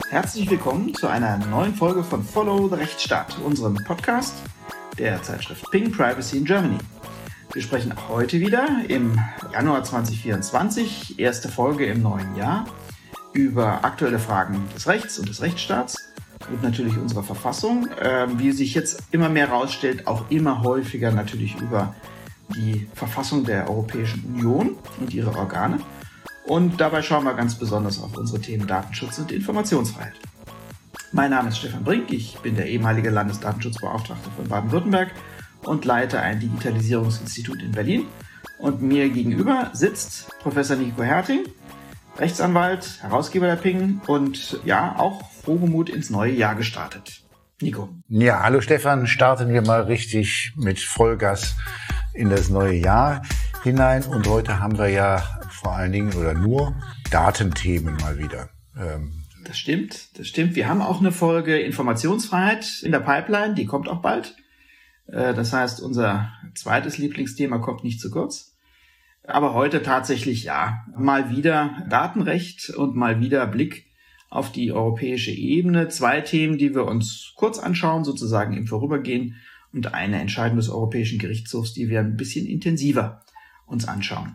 Herzlich willkommen zu einer neuen Folge von Follow the Rechtsstaat, unserem Podcast der Zeitschrift Ping Privacy in Germany. Wir sprechen auch heute wieder im Januar 2024, erste Folge im neuen Jahr, über aktuelle Fragen des Rechts und des Rechtsstaats und natürlich unserer Verfassung, wie sich jetzt immer mehr herausstellt, auch immer häufiger natürlich über die Verfassung der Europäischen Union und ihre Organe. Und dabei schauen wir ganz besonders auf unsere Themen Datenschutz und Informationsfreiheit. Mein Name ist Stefan Brink, ich bin der ehemalige Landesdatenschutzbeauftragte von Baden-Württemberg und leite ein Digitalisierungsinstitut in Berlin. Und mir gegenüber sitzt Professor Nico Herting, Rechtsanwalt, Herausgeber der Ping und ja, auch frohgemut ins neue Jahr gestartet. Nico. Ja, hallo Stefan, starten wir mal richtig mit Vollgas in das neue Jahr hinein. Und heute haben wir ja vor allen Dingen oder nur Datenthemen mal wieder. Das stimmt. Wir haben auch eine Folge Informationsfreiheit in der Pipeline, die kommt auch bald. Das heißt, unser zweites Lieblingsthema kommt nicht zu kurz. Aber heute tatsächlich ja, mal wieder Datenrecht und mal wieder Blick auf die europäische Ebene. Zwei Themen, die wir uns kurz anschauen, sozusagen im Vorübergehen, und eine Entscheidung des Europäischen Gerichtshofs, die wir ein bisschen intensiver uns anschauen.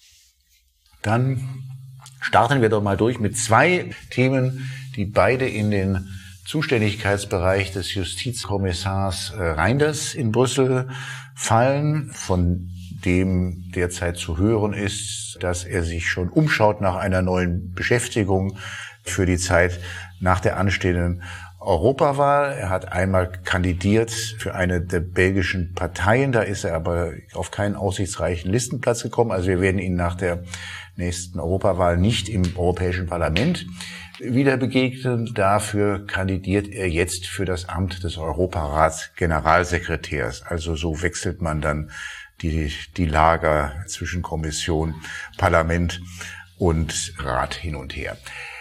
Dann starten wir doch mal durch mit zwei Themen, die beide in den Zuständigkeitsbereich des Justizkommissars Reynders in Brüssel fallen, von dem derzeit zu hören ist, dass er sich schon umschaut nach einer neuen Beschäftigung für die Zeit nach der anstehenden Europawahl. Er hat einmal kandidiert für eine der belgischen Parteien, da ist er aber auf keinen aussichtsreichen Listenplatz gekommen. Also wir werden ihn nach der nächsten Europawahl nicht im Europäischen Parlament wieder begegnen. Dafür kandidiert er jetzt für das Amt des Europarats Generalsekretärs. Also so wechselt man dann die Lager zwischen Kommission, Parlament und Rat hin und her.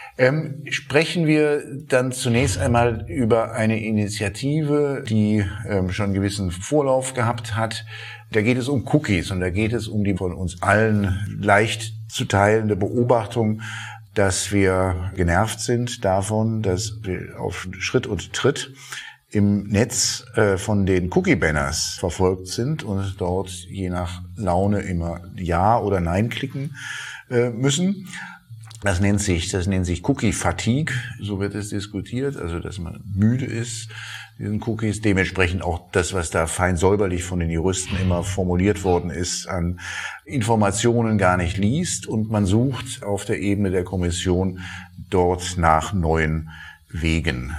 Sprechen wir dann zunächst einmal über eine Initiative, die schon einen gewissen Vorlauf gehabt hat. Da geht es um Cookies und da geht es um die von uns allen leicht zu teilende Beobachtung, dass wir genervt sind davon, dass wir auf Schritt und Tritt im Netz von den Cookie-Banners verfolgt sind und dort je nach Laune immer Ja oder Nein klicken müssen. Das nennt sich Cookie-Fatigue, so wird es diskutiert, also dass man müde ist, diesen Cookies. Dementsprechend auch das, was da fein säuberlich von den Juristen immer formuliert worden ist, an Informationen gar nicht liest. Und man sucht auf der Ebene der Kommission dort nach neuen Wegen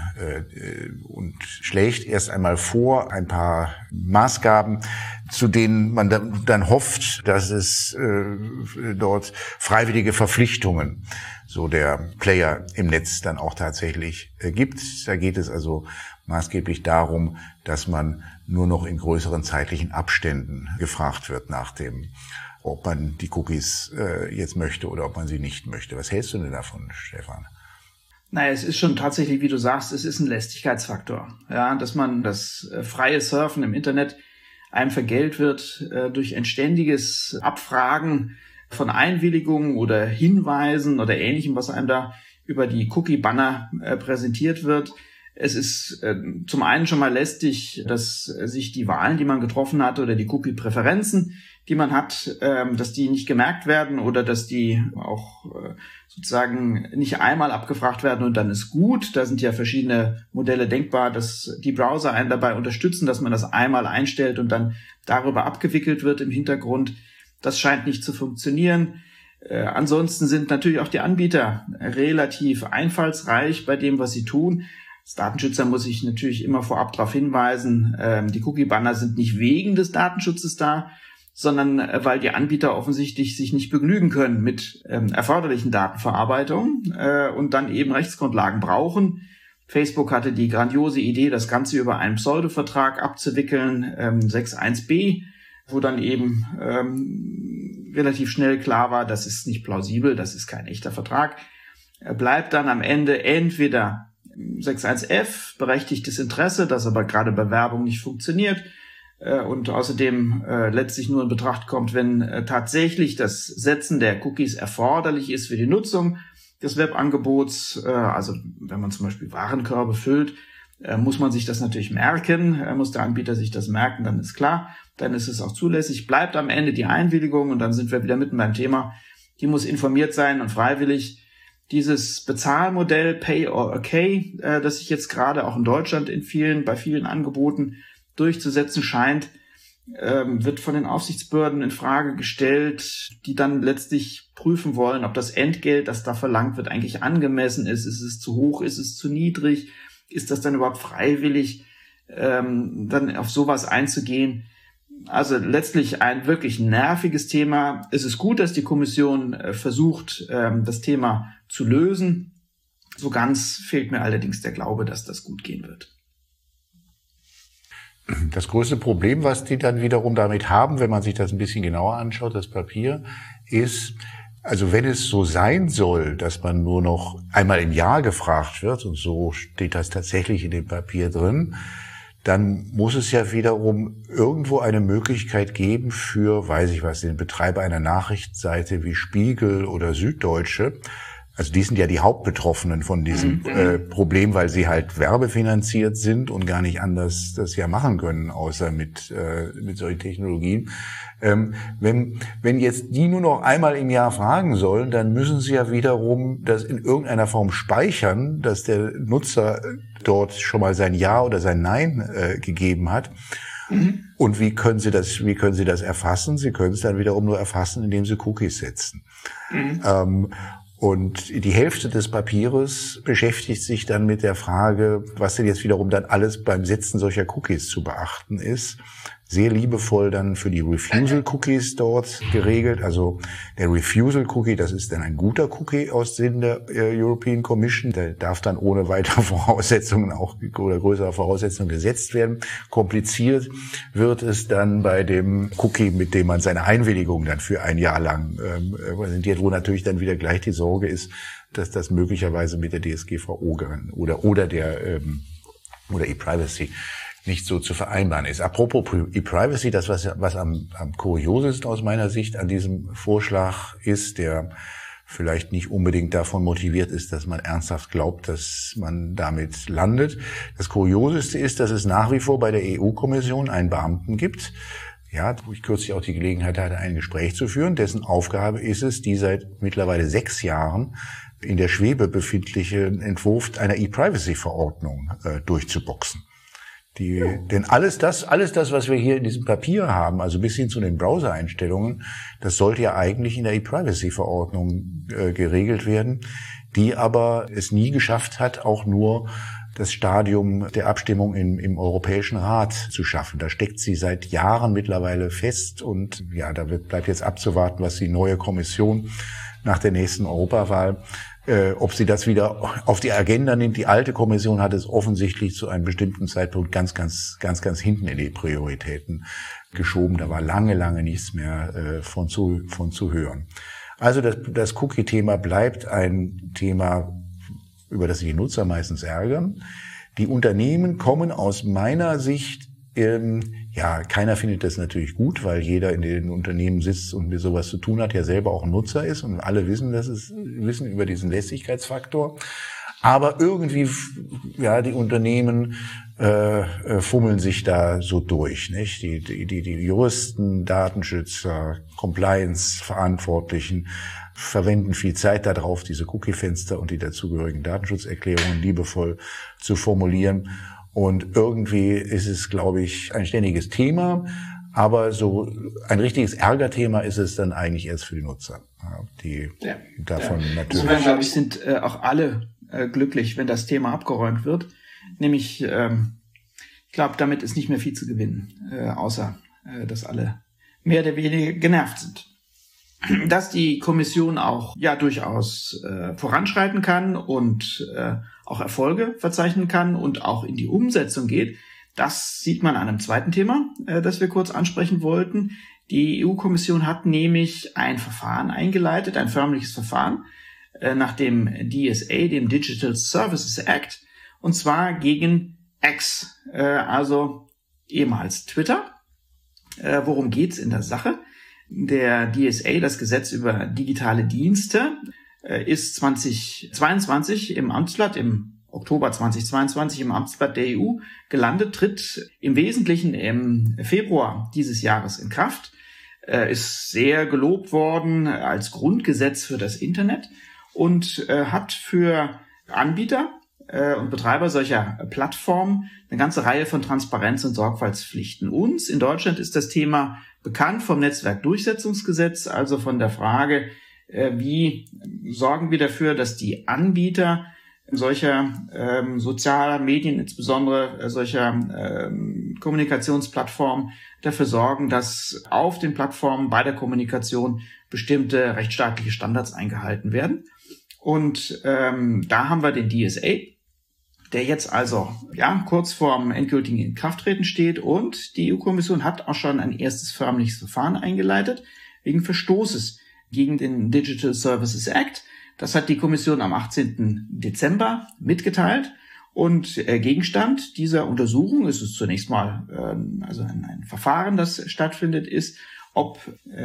und schlägt erst einmal vor ein paar Maßgaben, zu denen man dann hofft, dass es dort freiwillige Verpflichtungen so der Player im Netz dann auch tatsächlich gibt. Da geht es also maßgeblich darum, dass man nur noch in größeren zeitlichen Abständen gefragt wird nach dem, ob man die Cookies jetzt möchte oder ob man sie nicht möchte. Was hältst du denn davon, Stefan? Naja, es ist schon tatsächlich, wie du sagst, es ist ein Lästigkeitsfaktor. Ja, dass man das freie Surfen im Internet einem vergällt wird durch ein ständiges Abfragen von Einwilligungen oder Hinweisen oder Ähnlichem, was einem da über die Cookie-Banner präsentiert wird. Es ist zum einen schon mal lästig, dass sich die Wahlen, die man getroffen hat, oder die Cookie-Präferenzen, die man hat, dass die nicht gemerkt werden oder dass die auch sozusagen nicht einmal abgefragt werden und dann ist gut. Da sind ja verschiedene Modelle denkbar, dass die Browser einen dabei unterstützen, dass man das einmal einstellt und dann darüber abgewickelt wird im Hintergrund. Das scheint nicht zu funktionieren. Ansonsten sind natürlich auch die Anbieter relativ einfallsreich bei dem, was sie tun. Als Datenschützer muss ich natürlich immer vorab darauf hinweisen, die Cookie-Banner sind nicht wegen des Datenschutzes da, sondern weil die Anbieter offensichtlich sich nicht begnügen können mit erforderlichen Datenverarbeitungen und dann eben Rechtsgrundlagen brauchen. Facebook hatte die grandiose Idee, das Ganze über einen Pseudo-Vertrag abzuwickeln, 6.1b, wo dann eben relativ schnell klar war, das ist nicht plausibel, das ist kein echter Vertrag. Bleibt dann am Ende entweder 6.1f, berechtigtes Interesse, das aber gerade bei Werbung nicht funktioniert, und außerdem letztlich nur in Betracht kommt, wenn tatsächlich das Setzen der Cookies erforderlich ist für die Nutzung, des Webangebots. Also wenn man zum Beispiel Warenkörbe füllt, muss man sich das natürlich merken, muss der Anbieter sich das merken, dann ist klar, dann ist es auch zulässig, bleibt am Ende die Einwilligung und dann sind wir wieder mitten beim Thema, die muss informiert sein und freiwillig. Dieses Bezahlmodell Pay or Okay, das sich jetzt gerade auch in Deutschland bei vielen Angeboten durchzusetzen scheint, wird von den Aufsichtsbehörden in Frage gestellt, die dann letztlich prüfen wollen, ob das Entgelt, das da verlangt wird, eigentlich angemessen ist. Ist es zu hoch? Ist es zu niedrig? Ist das dann überhaupt freiwillig, dann auf sowas einzugehen? Also letztlich ein wirklich nerviges Thema. Es ist gut, dass die Kommission versucht, das Thema zu lösen. So ganz fehlt mir allerdings der Glaube, dass das gut gehen wird. Das größte Problem, was die dann wiederum damit haben, wenn man sich das ein bisschen genauer anschaut, das Papier, ist, also wenn es so sein soll, dass man nur noch einmal im Jahr gefragt wird, und so steht das tatsächlich in dem Papier drin, dann muss es ja wiederum irgendwo eine Möglichkeit geben für, weiß ich was, den Betreiber einer Nachrichtenseite wie Spiegel oder Süddeutsche. Also die sind ja die Hauptbetroffenen von diesem Problem, weil sie halt werbefinanziert sind und gar nicht anders das ja machen können, außer mit solchen Technologien. Wenn jetzt die nur noch einmal im Jahr fragen sollen, dann müssen sie ja wiederum das in irgendeiner Form speichern, dass der Nutzer dort schon mal sein Ja oder sein Nein gegeben hat. Und wie können Sie das erfassen? Sie können es dann wiederum nur erfassen, indem Sie Cookies setzen. Und die Hälfte des Papieres beschäftigt sich dann mit der Frage, was denn jetzt wiederum dann alles beim Setzen solcher Cookies zu beachten ist. Sehr liebevoll dann für die Refusal-Cookies dort geregelt. Also der Refusal-Cookie, das ist dann ein guter Cookie aus Sinn der European Commission. Der darf dann ohne weitere Voraussetzungen auch oder größere Voraussetzungen gesetzt werden. Kompliziert wird es dann bei dem Cookie, mit dem man seine Einwilligung dann für ein Jahr lang präsentiert, wo natürlich dann wieder gleich die Sorge ist, dass das möglicherweise mit der DSGVO oder E-Privacy nicht so zu vereinbaren ist. Apropos E-Privacy, das was am kuriosesten aus meiner Sicht an diesem Vorschlag ist, der vielleicht nicht unbedingt davon motiviert ist, dass man ernsthaft glaubt, dass man damit landet. Das Kurioseste ist, dass es nach wie vor bei der EU-Kommission einen Beamten gibt, ja, wo ich kürzlich auch die Gelegenheit hatte, ein Gespräch zu führen, dessen Aufgabe ist es, die seit mittlerweile 6 Jahren in der Schwebe befindliche Entwurf einer E-Privacy-Verordnung durchzuboxen. Denn alles das, was wir hier in diesem Papier haben, also bis hin zu den Browser-Einstellungen, das sollte ja eigentlich in der E-Privacy-Verordnung geregelt werden, die aber es nie geschafft hat, auch nur das Stadium der Abstimmung im Europäischen Rat zu schaffen. Da steckt sie seit Jahren mittlerweile fest und ja, bleibt jetzt abzuwarten, was die neue Kommission nach der nächsten Europawahl ob sie das wieder auf die Agenda nimmt. Die alte Kommission hat es offensichtlich zu einem bestimmten Zeitpunkt ganz hinten in die Prioritäten geschoben. Da war lange nichts mehr von zu hören. Also das Cookie-Thema bleibt ein Thema, über das sich die Nutzer meistens ärgern. Die Unternehmen kommen aus meiner Sicht, keiner findet das natürlich gut, weil jeder in den Unternehmen sitzt und mit sowas zu tun hat, ja selber auch ein Nutzer ist und alle wissen über diesen Lästigkeitsfaktor. Aber irgendwie, ja, die Unternehmen fummeln sich da so durch, nicht? Die Juristen, Datenschützer, Compliance-Verantwortlichen verwenden viel Zeit darauf, diese Cookie-Fenster und die dazugehörigen Datenschutzerklärungen liebevoll zu formulieren. Und irgendwie ist es, glaube ich, ein ständiges Thema, aber so ein richtiges Ärgerthema ist es dann eigentlich erst für die Nutzer, die davon natürlich... Insofern, glaube ich, sind auch alle glücklich, wenn das Thema abgeräumt wird. Nämlich, ich glaube, damit ist nicht mehr viel zu gewinnen, außer dass alle mehr oder weniger genervt sind. Dass die Kommission auch durchaus voranschreiten kann und auch Erfolge verzeichnen kann und auch in die Umsetzung geht, das sieht man an einem zweiten Thema, das wir kurz ansprechen wollten. Die EU-Kommission hat nämlich ein Verfahren eingeleitet, ein förmliches Verfahren, nach dem DSA, dem Digital Services Act, und zwar gegen X, also ehemals Twitter. Worum geht's in der Sache? Der DSA, das Gesetz über digitale Dienste, ist 2022 im Amtsblatt, im Oktober 2022 im Amtsblatt der EU gelandet, tritt im Wesentlichen im Februar dieses Jahres in Kraft, ist sehr gelobt worden als Grundgesetz für das Internet und hat für Anbieter und Betreiber solcher Plattformen eine ganze Reihe von Transparenz- und Sorgfaltspflichten. Uns in Deutschland ist das Thema bekannt vom Netzwerkdurchsetzungsgesetz, also von der Frage, wie sorgen wir dafür, dass die Anbieter solcher sozialer Medien, insbesondere solcher Kommunikationsplattformen, dafür sorgen, dass auf den Plattformen bei der Kommunikation bestimmte rechtsstaatliche Standards eingehalten werden. Und da haben wir den DSA, der jetzt also kurz vorm endgültigen Inkrafttreten steht, und die EU-Kommission hat auch schon ein erstes förmliches Verfahren eingeleitet wegen Verstoßes gegen den Digital Services Act. Das hat die Kommission am 18. Dezember mitgeteilt. Und Gegenstand dieser Untersuchung ist es zunächst mal also ein Verfahren, das stattfindet, ist, ob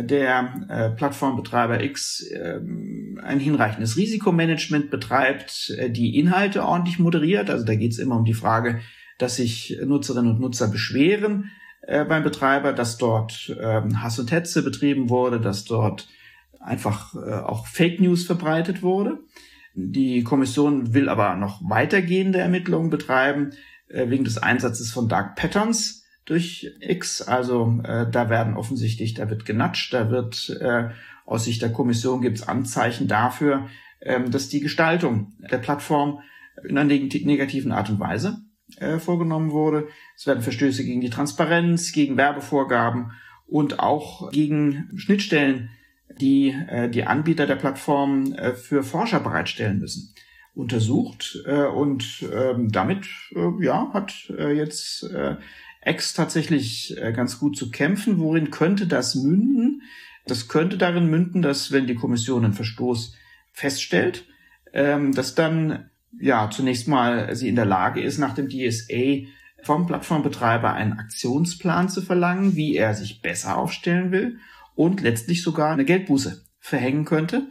der Plattformbetreiber X ein hinreichendes Risikomanagement betreibt, die Inhalte ordentlich moderiert. Also da geht es immer um die Frage, dass sich Nutzerinnen und Nutzer beschweren beim Betreiber, dass dort Hass und Hetze betrieben wurde, dass dort einfach auch Fake News verbreitet wurde. Die Kommission will aber noch weitergehende Ermittlungen betreiben, wegen des Einsatzes von Dark Patterns durch X. Also da wird genatscht, aus Sicht der Kommission gibt es Anzeichen dafür, dass die Gestaltung der Plattform in einer negativen Art und Weise vorgenommen wurde. Es werden Verstöße gegen die Transparenz, gegen Werbevorgaben und auch gegen Schnittstellen, die die Anbieter der Plattform für Forscher bereitstellen müssen, untersucht. Und damit hat jetzt X tatsächlich ganz gut zu kämpfen. Worin könnte das münden? Das könnte darin münden, dass, wenn die Kommission einen Verstoß feststellt, dass dann zunächst mal sie in der Lage ist, nach dem DSA vom Plattformbetreiber einen Aktionsplan zu verlangen, wie er sich besser aufstellen will, und letztlich sogar eine Geldbuße verhängen könnte.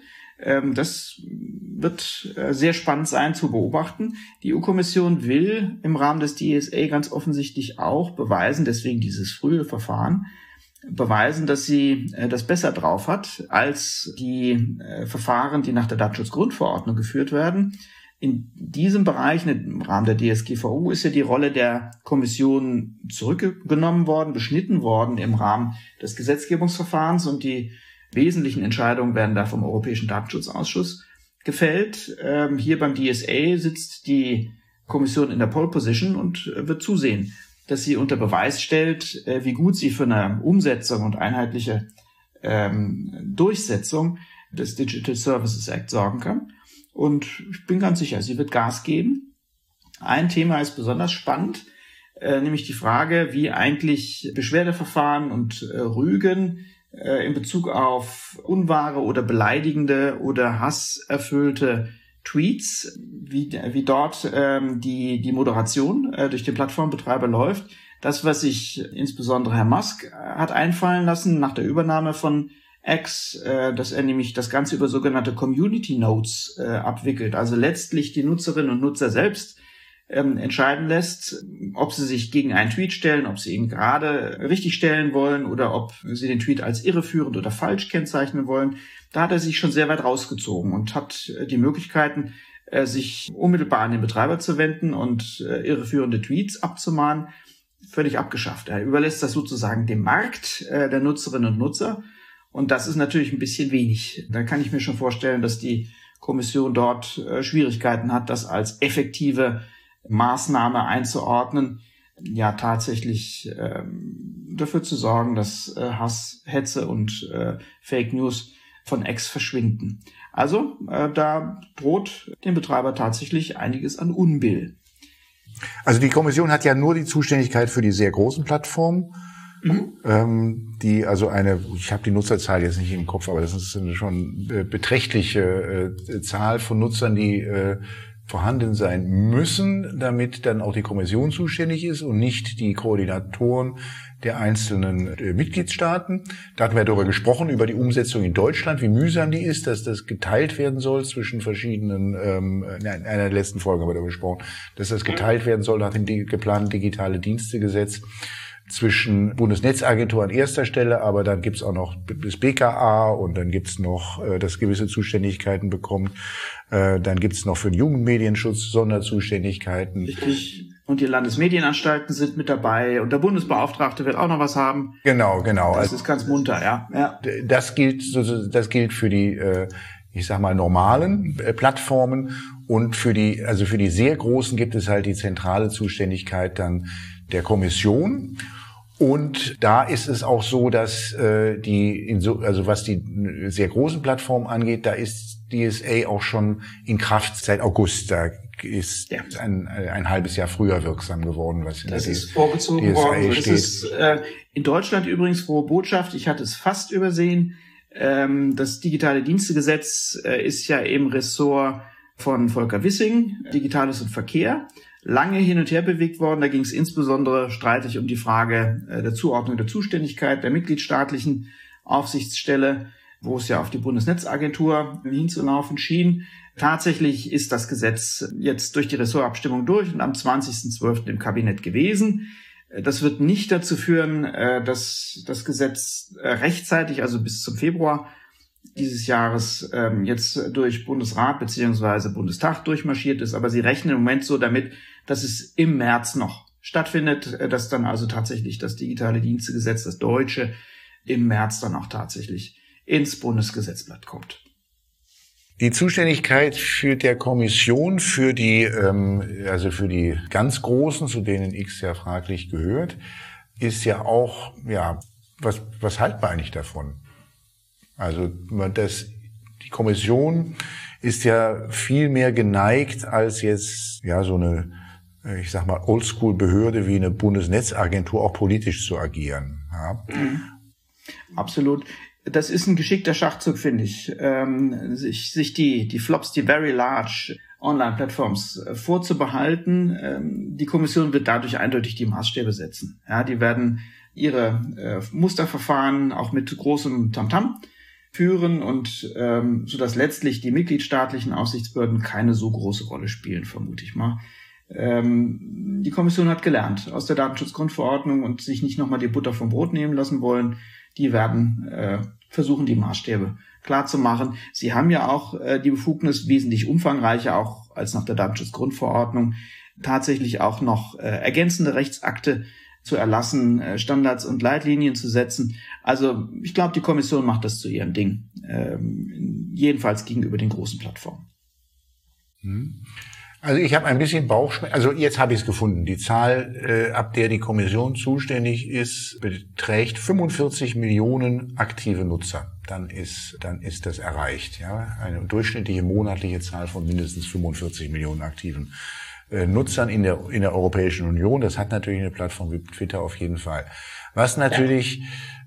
Das wird sehr spannend sein zu beobachten. Die EU-Kommission will im Rahmen des DSA ganz offensichtlich auch beweisen, deswegen dieses frühe Verfahren, beweisen, dass sie das besser drauf hat als die Verfahren, die nach der Datenschutzgrundverordnung geführt werden. In diesem Bereich, im Rahmen der DSGVO, ist ja die Rolle der Kommission zurückgenommen worden, beschnitten worden im Rahmen des Gesetzgebungsverfahrens, und die wesentlichen Entscheidungen werden da vom Europäischen Datenschutzausschuss gefällt. Hier beim DSA sitzt die Kommission in der Pole Position und wird zusehen, dass sie unter Beweis stellt, wie gut sie für eine Umsetzung und einheitliche Durchsetzung des Digital Services Act sorgen kann. Und ich bin ganz sicher, sie wird Gas geben. Ein Thema ist besonders spannend, nämlich die Frage, wie eigentlich Beschwerdeverfahren und Rügen in Bezug auf unwahre oder beleidigende oder hasserfüllte Tweets, wie dort die Moderation durch den Plattformbetreiber läuft. Das, was sich insbesondere Herr Musk hat einfallen lassen nach der Übernahme von X, dass er nämlich das Ganze über sogenannte Community Notes abwickelt, also letztlich die Nutzerinnen und Nutzer selbst entscheiden lässt, ob sie sich gegen einen Tweet stellen, ob sie ihn gerade richtig stellen wollen oder ob sie den Tweet als irreführend oder falsch kennzeichnen wollen. Da hat er sich schon sehr weit rausgezogen und hat die Möglichkeiten, sich unmittelbar an den Betreiber zu wenden und irreführende Tweets abzumahnen, völlig abgeschafft. Er überlässt das sozusagen dem Markt der Nutzerinnen und Nutzer. Und das ist natürlich ein bisschen wenig. Da kann ich mir schon vorstellen, dass die Kommission dort Schwierigkeiten hat, das als effektive Maßnahme einzuordnen, tatsächlich dafür zu sorgen, dass Hass, Hetze und Fake News von X verschwinden. Also da droht dem Betreiber tatsächlich einiges an Unbill. Also die Kommission hat ja nur die Zuständigkeit für die sehr großen Plattformen. Die also ich habe die Nutzerzahl jetzt nicht im Kopf, aber das ist eine schon beträchtliche Zahl von Nutzern, die vorhanden sein müssen, damit dann auch die Kommission zuständig ist und nicht die Koordinatoren der einzelnen Mitgliedstaaten. Da hatten wir darüber gesprochen, über die Umsetzung in Deutschland, wie mühsam die ist, dass das geteilt werden soll zwischen verschiedenen, in einer der letzten Folgen haben wir darüber gesprochen, dass das geteilt werden soll nach dem geplanten digitale Dienstegesetz zwischen Bundesnetzagentur an erster Stelle, aber dann gibt's auch noch das BKA und dann gibt's noch, das gewisse Zuständigkeiten bekommt. Dann gibt's noch für den Jugendmedienschutz Sonderzuständigkeiten. Richtig. Und die Landesmedienanstalten sind mit dabei und der Bundesbeauftragte wird auch noch was haben. Genau. Das ist ganz munter, ja. Das gilt für die, ich sag mal, normalen Plattformen und für die sehr großen gibt es halt die zentrale Zuständigkeit dann der Kommission. Und da ist es auch so, dass was die sehr großen Plattformen angeht, da ist DSA auch schon in Kraft seit August. Da ist ein halbes Jahr früher wirksam geworden, was in das der ist vorgezogen DSA worden. steht. Das ist in Deutschland übrigens frohe Botschaft. Ich hatte es fast übersehen. Das digitale Dienstegesetz ist ja im Ressort von Volker Wissing, Digitales und Verkehr, lange hin und her bewegt worden. Da ging es insbesondere streitig um die Frage der Zuordnung der Zuständigkeit der mitgliedstaatlichen Aufsichtsstelle, wo es ja auf die Bundesnetzagentur hinzulaufen schien. Tatsächlich ist das Gesetz jetzt durch die Ressortabstimmung durch und am 20.12. im Kabinett gewesen. Das wird nicht dazu führen, dass das Gesetz rechtzeitig, also bis zum Februar dieses Jahres, jetzt durch Bundesrat bzw. Bundestag durchmarschiert ist. Aber sie rechnen im Moment so damit, dass es im März noch stattfindet, dass dann also tatsächlich das digitale Dienstegesetz, das deutsche, im März dann auch tatsächlich ins Bundesgesetzblatt kommt. Die Zuständigkeit für der Kommission für die ganz Großen, zu denen X ja fraglich gehört, ist ja auch, was halten wir eigentlich davon? Also, die Kommission ist ja viel mehr geneigt, als jetzt, so eine, ich sag mal, Oldschool-Behörde wie eine Bundesnetzagentur auch politisch zu agieren. Ja. Absolut. Das ist ein geschickter Schachzug, finde ich, sich die Flops, die very large Online-Plattforms vorzubehalten. Die Kommission wird dadurch eindeutig die Maßstäbe setzen. Ja, die werden ihre Musterverfahren auch mit großem Tamtam führen und sodass letztlich die mitgliedstaatlichen Aufsichtsbehörden keine so große Rolle spielen, vermute ich mal. Die Kommission hat gelernt aus der Datenschutzgrundverordnung und sich nicht nochmal die Butter vom Brot nehmen lassen wollen. Die werden versuchen, die Maßstäbe klar zu machen. Sie haben ja auch die Befugnis, wesentlich umfangreicher auch als nach der Datenschutzgrundverordnung, tatsächlich auch noch ergänzende Rechtsakte zu erlassen, Standards und Leitlinien zu setzen. Also ich glaube, die Kommission macht das zu ihrem Ding, jedenfalls gegenüber den großen Plattformen. Also ich habe ein bisschen Bauchschmerzen. Also jetzt habe ich es gefunden. Die Zahl, ab der die Kommission zuständig ist, beträgt 45 Millionen aktive Nutzer. Dann ist das erreicht. Ja, eine durchschnittliche monatliche Zahl von mindestens 45 Millionen aktiven Nutzern in der Europäischen Union. Das hat natürlich eine Plattform wie Twitter auf jeden Fall. Was natürlich,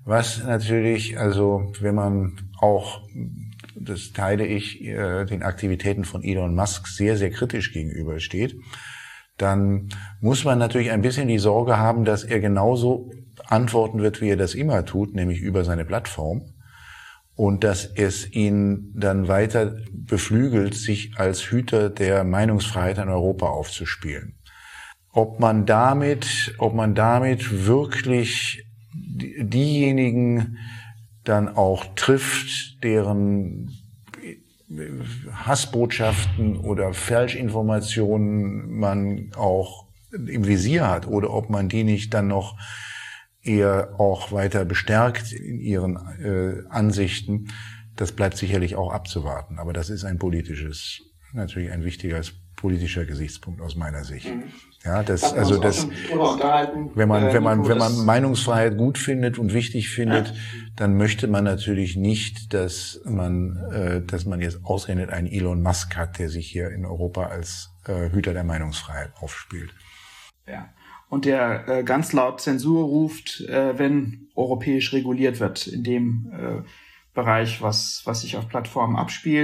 also wenn man auch, das teile ich, den Aktivitäten von Elon Musk sehr, sehr kritisch gegenübersteht, dann muss man natürlich ein bisschen die Sorge haben, dass er genauso antworten wird, wie er das immer tut, nämlich über seine Plattform. Und dass es ihn dann weiter beflügelt, sich als Hüter der Meinungsfreiheit in Europa aufzuspielen. Ob man damit wirklich diejenigen dann auch trifft, deren Hassbotschaften oder Falschinformationen man auch im Visier hat, oder ob man die nicht dann noch eher auch weiter bestärkt in ihren Ansichten, das bleibt sicherlich auch abzuwarten. Aber das ist natürlich ein wichtiger politischer Gesichtspunkt aus meiner Sicht. Ja, wenn man Meinungsfreiheit gut findet und wichtig findet, dann möchte man natürlich nicht, dass man jetzt ausgerechnet einen Elon Musk hat, der sich hier in Europa als Hüter der Meinungsfreiheit aufspielt. Ja. Und der ganz laut Zensur ruft, wenn europäisch reguliert wird in dem Bereich, was sich auf Plattformen abspielt.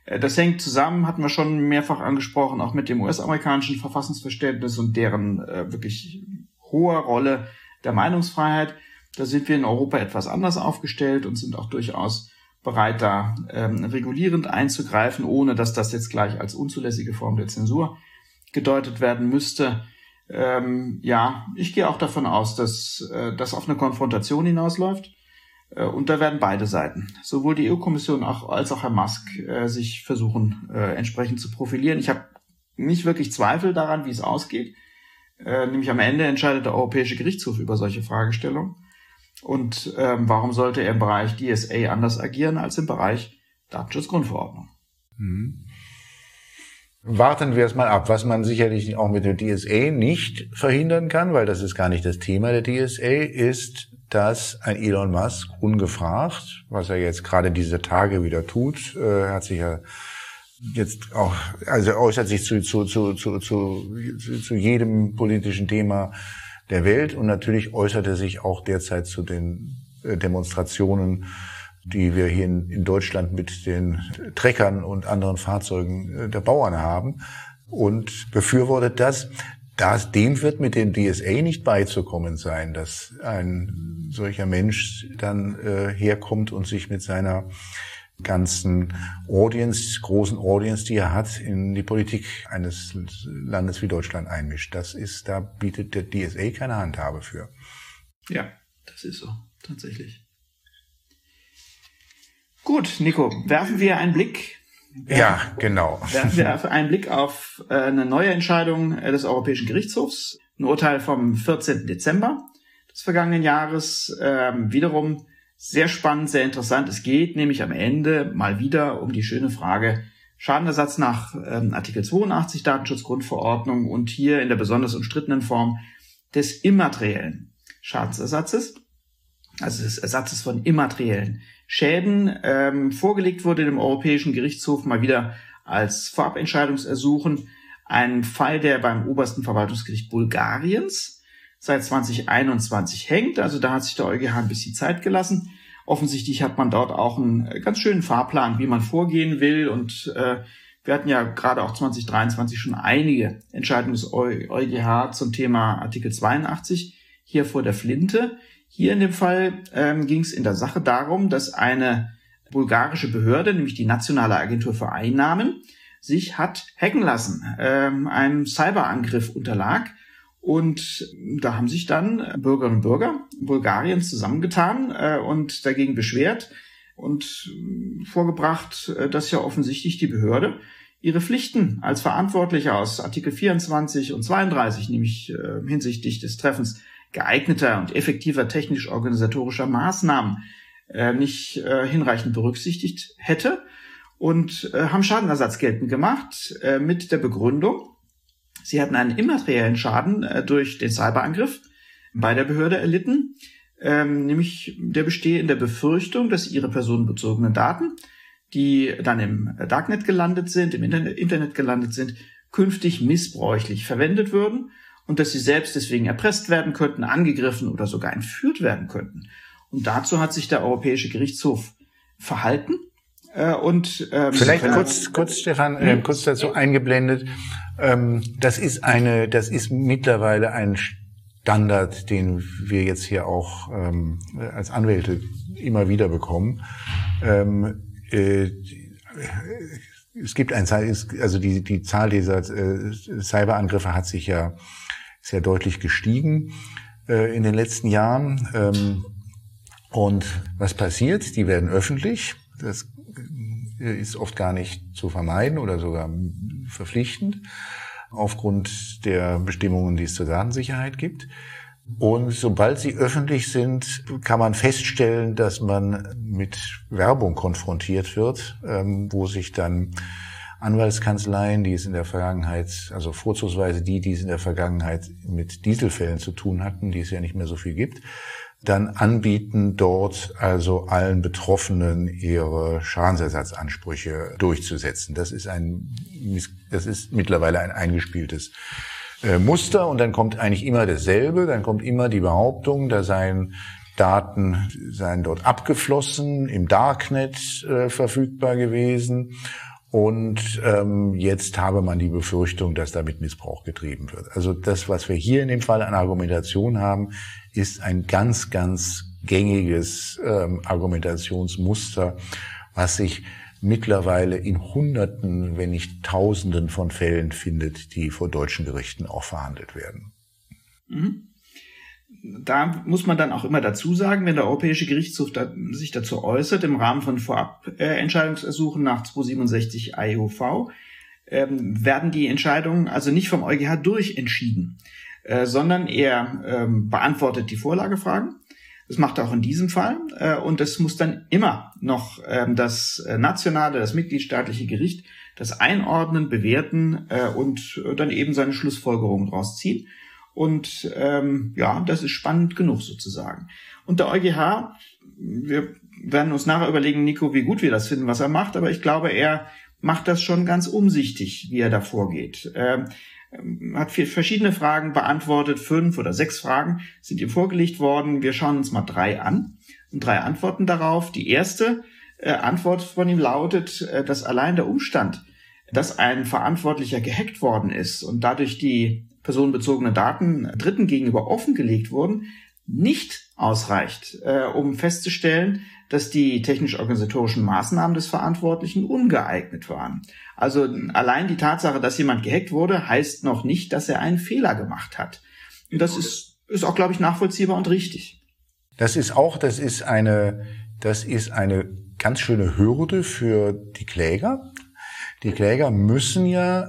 Das hängt zusammen, hatten wir schon mehrfach angesprochen, auch mit dem US-amerikanischen Verfassungsverständnis und deren wirklich hoher Rolle der Meinungsfreiheit. Da sind wir in Europa etwas anders aufgestellt und sind auch durchaus bereit, da regulierend einzugreifen, ohne dass das jetzt gleich als unzulässige Form der Zensur gedeutet werden müsste. Ich gehe auch davon aus, dass das auf eine Konfrontation hinausläuft. Und da werden beide Seiten, sowohl die EU-Kommission als auch Herr Musk, sich versuchen, entsprechend zu profilieren. Ich habe nicht wirklich Zweifel daran, wie es ausgeht. Nämlich am Ende entscheidet der Europäische Gerichtshof über solche Fragestellungen. Und warum sollte er im Bereich DSA anders agieren als im Bereich Datenschutzgrundverordnung? Warten wir es mal ab, was man sicherlich auch mit dem DSA nicht verhindern kann, weil das ist gar nicht das Thema der DSA, ist, dass ein Elon Musk ungefragt, was er jetzt gerade diese Tage wieder tut, hat sich ja jetzt auch, also äußert sich zu jedem politischen Thema der Welt und natürlich äußert er sich auch derzeit zu den Demonstrationen, die wir hier in Deutschland mit den Treckern und anderen Fahrzeugen der Bauern haben und befürwortet das. Dem wird mit dem DSA nicht beizukommen sein, dass ein solcher Mensch dann herkommt und sich mit seiner ganzen großen Audience, die er hat, in die Politik eines Landes wie Deutschland einmischt. Da bietet der DSA keine Handhabe für. Ja, das ist so, tatsächlich. Gut, Nico, werfen wir einen Blick auf eine neue Entscheidung des Europäischen Gerichtshofs. Ein Urteil vom 14. Dezember des vergangenen Jahres. Wiederum sehr spannend, sehr interessant. Es geht nämlich am Ende mal wieder um die schöne Frage Schadenersatz nach Artikel 82 Datenschutzgrundverordnung und hier in der besonders umstrittenen Form des immateriellen Schadensersatzes, also des Ersatzes von immateriellen Schäden. Vorgelegt wurde dem Europäischen Gerichtshof mal wieder als Vorabentscheidungsersuchen ein Fall, der beim obersten Verwaltungsgericht Bulgariens seit 2021 hängt. Also da hat sich der EuGH ein bisschen Zeit gelassen. Offensichtlich hat man dort auch einen ganz schönen Fahrplan, wie man vorgehen will. Und wir hatten ja gerade auch 2023 schon einige Entscheidungen des EuGH zum Thema Artikel 82 hier vor der Flinte. Hier in dem Fall ging es in der Sache darum, dass eine bulgarische Behörde, nämlich die Nationale Agentur für Einnahmen, sich hat hacken lassen, einem Cyberangriff unterlag. Und da haben sich dann Bürgerinnen und Bürger Bulgariens zusammengetan und dagegen beschwert und vorgebracht, dass ja offensichtlich die Behörde ihre Pflichten als Verantwortlicher aus Artikel 24 und 32, nämlich hinsichtlich des Treffens geeigneter und effektiver technisch-organisatorischer Maßnahmen nicht hinreichend berücksichtigt hätte und haben Schadenersatz geltend gemacht mit der Begründung, sie hatten einen immateriellen Schaden durch den Cyberangriff bei der Behörde erlitten, nämlich der bestehe in der Befürchtung, dass ihre personenbezogenen Daten, die dann im Darknet gelandet sind, im Internet gelandet sind, künftig missbräuchlich verwendet würden und dass sie selbst deswegen erpresst werden könnten, angegriffen oder sogar entführt werden könnten. Und dazu hat sich der Europäische Gerichtshof verhalten. Vielleicht kurz Stefan, kurz dazu eingeblendet. Das ist mittlerweile ein Standard, den wir jetzt hier auch als Anwälte immer wieder bekommen. Es gibt die Zahl dieser Cyberangriffe ist ja deutlich gestiegen in den letzten Jahren. Und was passiert? Die werden öffentlich. Das ist oft gar nicht zu vermeiden oder sogar verpflichtend aufgrund der Bestimmungen, die es zur Datensicherheit gibt. Und sobald sie öffentlich sind, kann man feststellen, dass man mit Werbung konfrontiert wird, wo sich dann Anwaltskanzleien, die es in der Vergangenheit, also vorzugsweise die es in der Vergangenheit mit Dieselfällen zu tun hatten, die es ja nicht mehr so viel gibt, dann anbieten, dort also allen Betroffenen ihre Schadensersatzansprüche durchzusetzen. Das ist mittlerweile ein eingespieltes Muster und dann kommt eigentlich immer dasselbe, dann kommt immer die Behauptung, da seien dort abgeflossen, im Darknet verfügbar gewesen Und jetzt habe man die Befürchtung, dass damit Missbrauch getrieben wird. Also das, was wir hier in dem Fall an Argumentation haben, ist ein ganz, ganz gängiges Argumentationsmuster, was sich mittlerweile in Hunderten, wenn nicht Tausenden von Fällen findet, die vor deutschen Gerichten auch verhandelt werden. Da muss man dann auch immer dazu sagen, wenn der Europäische Gerichtshof sich dazu äußert, im Rahmen von Vorabentscheidungsersuchen nach 267 AEUV, werden die Entscheidungen also nicht vom EuGH durchentschieden, sondern er beantwortet die Vorlagefragen. Das macht er auch in diesem Fall. Und es muss dann immer noch das nationale, das mitgliedstaatliche Gericht das einordnen, bewerten und dann eben seine Schlussfolgerungen daraus ziehen. Und das ist spannend genug sozusagen. Und der EuGH, wir werden uns nachher überlegen, Nico, wie gut wir das finden, was er macht, aber ich glaube, er macht das schon ganz umsichtig, wie er da vorgeht. Hat verschiedene Fragen beantwortet, 5 oder 6 Fragen sind ihm vorgelegt worden. Wir schauen uns mal 3 an und 3 Antworten darauf. Die erste Antwort von ihm lautet, dass allein der Umstand, dass ein Verantwortlicher gehackt worden ist und dadurch die personenbezogenen Daten Dritten gegenüber offengelegt wurden, nicht ausreicht, um festzustellen, dass die technisch-organisatorischen Maßnahmen des Verantwortlichen ungeeignet waren. Also allein die Tatsache, dass jemand gehackt wurde, heißt noch nicht, dass er einen Fehler gemacht hat. Und das ist auch, glaube ich, nachvollziehbar und richtig. Das ist eine ganz schöne Hürde für die Kläger. Die Kläger müssen ja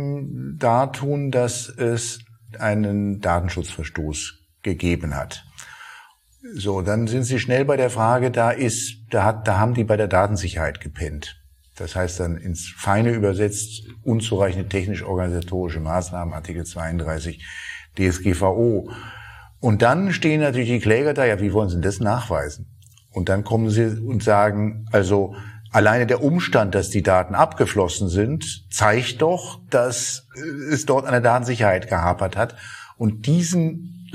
dartun, dass es einen Datenschutzverstoß gegeben hat. So, dann sind Sie schnell bei der Frage, da haben die bei der Datensicherheit gepennt. Das heißt dann ins Feine übersetzt, unzureichende technisch-organisatorische Maßnahmen, Artikel 32 DSGVO. Und dann stehen natürlich die Kläger da, ja, wie wollen Sie denn das nachweisen? Und dann kommen sie und sagen, also alleine der Umstand, dass die Daten abgeflossen sind, zeigt doch, dass es dort an der Datensicherheit gehapert hat. Und diesen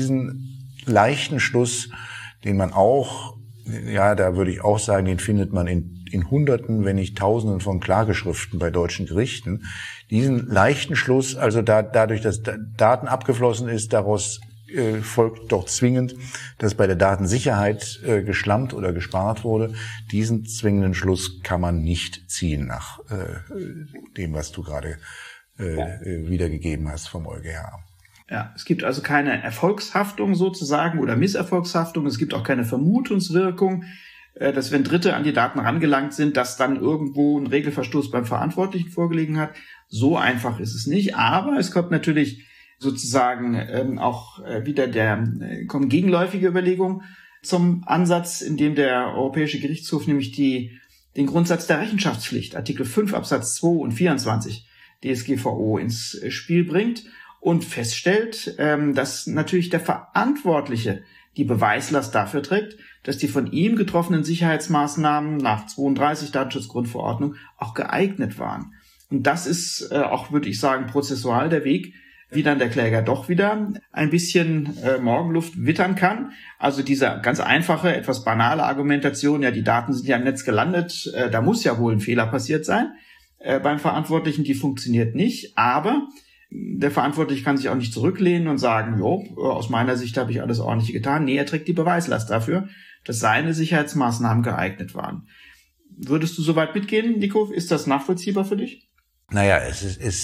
leichten Schluss, den man auch, ja, da würde ich auch sagen, den findet man in Hunderten, wenn nicht Tausenden von Klageschriften bei deutschen Gerichten. Diesen leichten Schluss, also dadurch, dass Daten abgeflossen ist, daraus folgt doch zwingend, dass bei der Datensicherheit geschlampt oder gespart wurde. Diesen zwingenden Schluss kann man nicht ziehen nach dem, was du gerade wiedergegeben hast vom EuGH. Ja, es gibt also keine Erfolgshaftung sozusagen oder Misserfolgshaftung. Es gibt auch keine Vermutungswirkung, dass wenn Dritte an die Daten rangelangt sind, dass dann irgendwo ein Regelverstoß beim Verantwortlichen vorgelegen hat. So einfach ist es nicht. Aber es kommt natürlich sozusagen auch wieder kommen gegenläufige Überlegungen zum Ansatz, in dem der Europäische Gerichtshof nämlich den Grundsatz der Rechenschaftspflicht, Artikel 5 Absatz 2 und 24 DSGVO ins Spiel bringt und feststellt, dass natürlich der Verantwortliche die Beweislast dafür trägt, dass die von ihm getroffenen Sicherheitsmaßnahmen nach 32 Datenschutzgrundverordnung auch geeignet waren. Und das ist auch, würde ich sagen, prozessual der Weg, wie dann der Kläger doch wieder ein bisschen Morgenluft wittern kann. Also diese ganz einfache, etwas banale Argumentation, ja, die Daten sind ja im Netz gelandet, da muss ja wohl ein Fehler passiert sein. Beim Verantwortlichen, die funktioniert nicht, aber der Verantwortliche kann sich auch nicht zurücklehnen und sagen, aus meiner Sicht habe ich alles ordentlich getan. Nee, er trägt die Beweislast dafür, dass seine Sicherheitsmaßnahmen geeignet waren. Würdest du soweit mitgehen, Nico? Ist das nachvollziehbar für dich? Naja, es